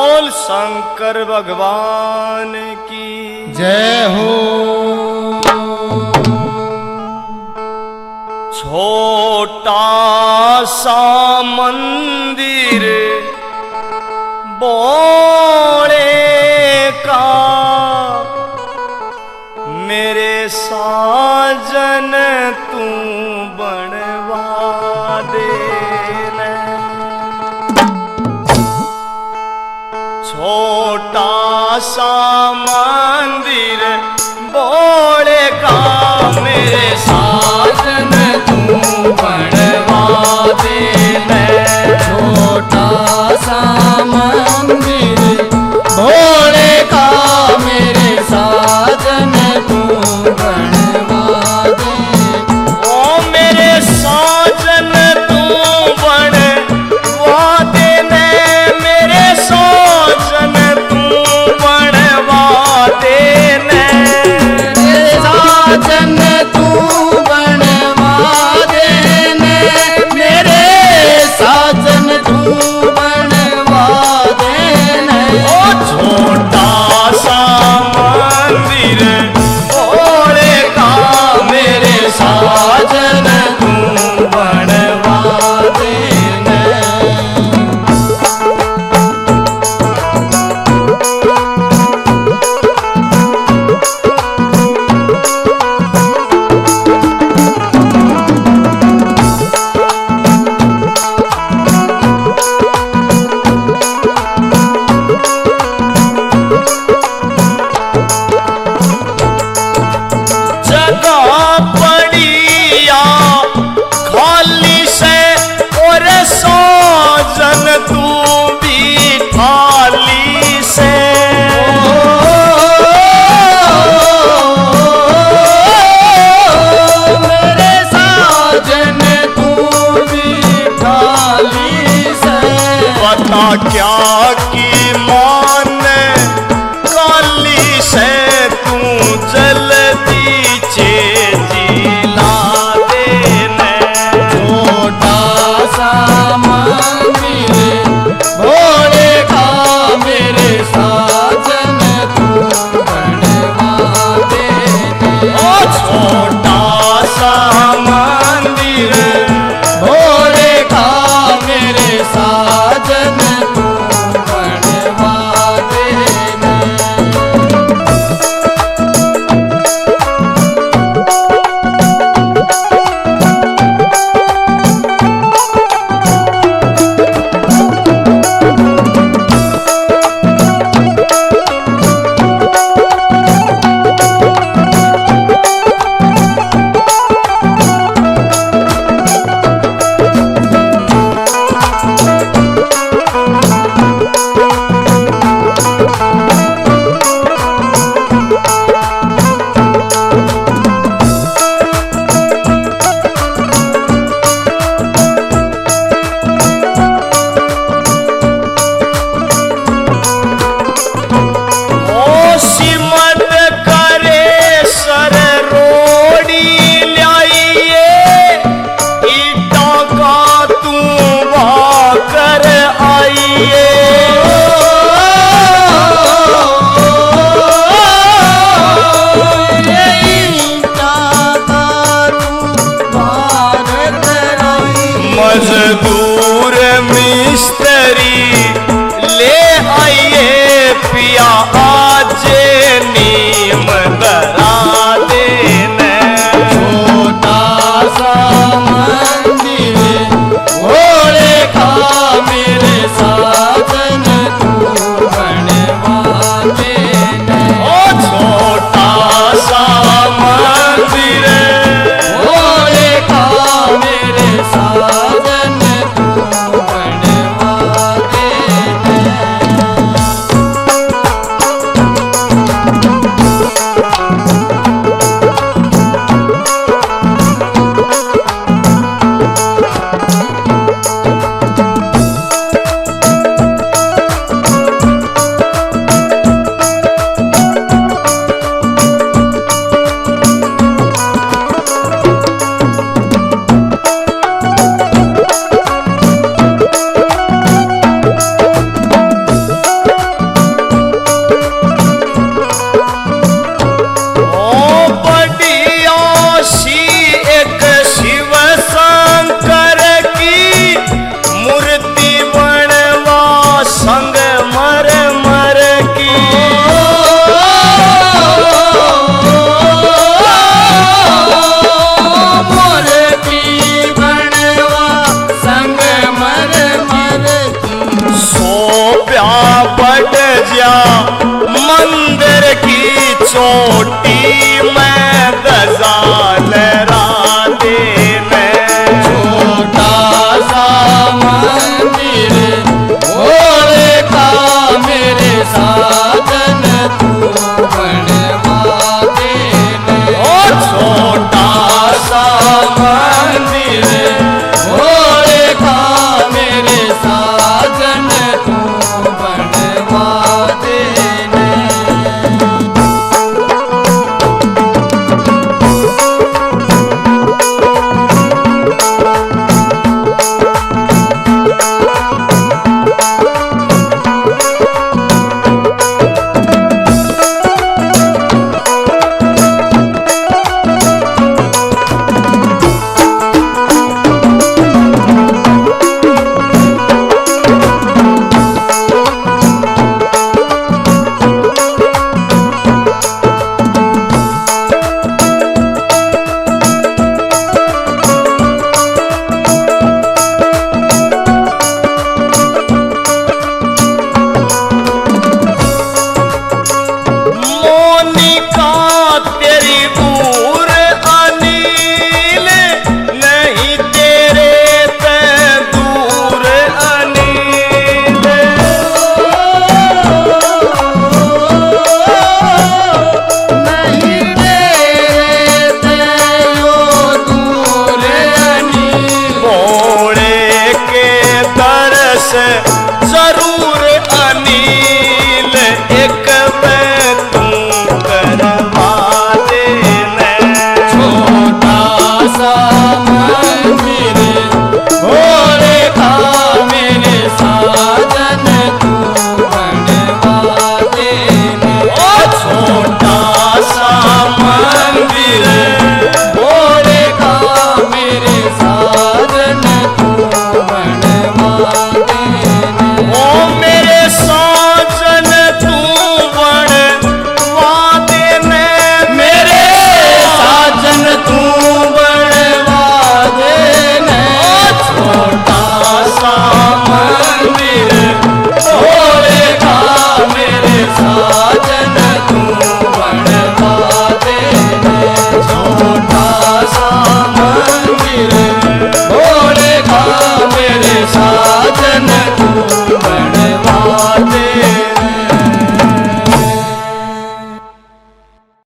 बोल शंकर भगवान की जय हो। छोटा सा मंदिर बोले का मेरे साजन तू बनवा दे। छोटा सा मंदिर बोले का मेरे साजन तू बनवा दे। छोटा सा मंदिर भोले का मेरे साजन तू बनवा दे। ओ मेरे साजन तू बनवा दे। मेरे साजन तू बनवा दे। मेरे साजन तू बनवा दे। मेरे साजन तू बनवा दे। ओ छोटा सा मंदिर भोले का मेरे साजन तू बनवा दे। साजन तू भी थाली से मेरे साजन तू भी थाली से। पता क्या की मान काली से तू जल्दी जिला देने। छोटा सा मंदिर भोले का मेरे साजन तू बनवा दे। ओ छोटा सा मंदिर भोले का मेरे साजन तू बनवा से जरूर